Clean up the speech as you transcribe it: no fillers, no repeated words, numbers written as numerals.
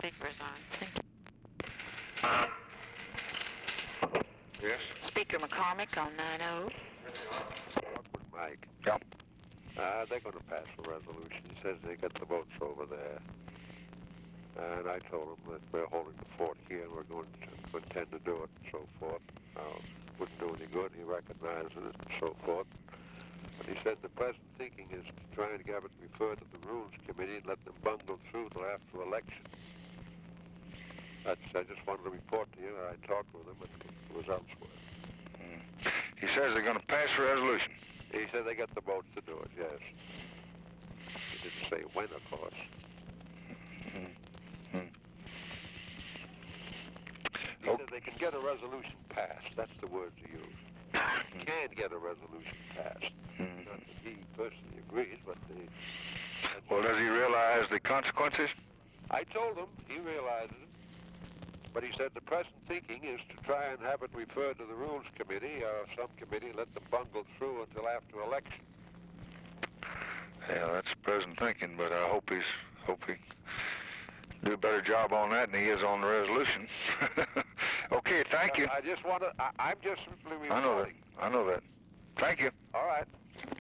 speaker is on. Thank you. Yes? Speaker McCormick on 90. With Mike. Yeah. They're going to pass a resolution. He says they got the votes over there. And I told him that we're holding the fort here and we're going to intend to do it and so forth. Wouldn't do any good. He recognizes it and so forth. But he said the present thinking is to try and have it referred to the Rules Committee and let them bungle through till after election. I just wanted to report to you that I talked with him, but it was elsewhere. He says they're going to pass a resolution. He said they got the votes to do it, yes. He didn't say when, of course. He said they can get a resolution passed. That's the word to use. Can get a resolution passed. Not that he personally agrees, but Well, does he realize the consequences? I told him he realizes it. But he said the present thinking is to try and have it referred to the Rules Committee or some committee, let them bungle through until after election. Yeah, that's present thinking, but I hope he do a better job on that than he is on the resolution. Okay, thank you. I'm just simply reporting. I know that. Thank you. All right.